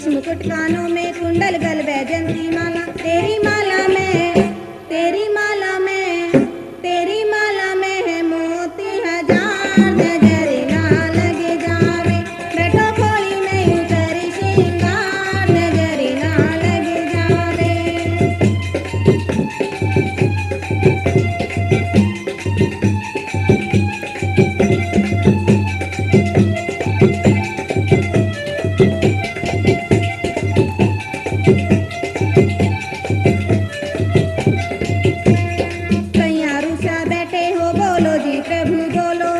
मुकुट कानों में कुंडल गल वैजंती माला, तेरी माला में, तेरी माला में, तेरी माला में है मोती हजार, नजर ना लग जावे, बैठो खोली में उतर श्रृंगार, नजर ना लग जावे। तैयारू सा बैठे हो बोलो जी प्रभु बोलो,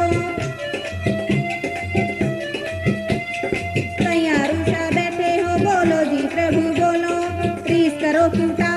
तैयारू सा बैठे हो बोलो जी प्रभु बोलो, प्लीज करो क्यों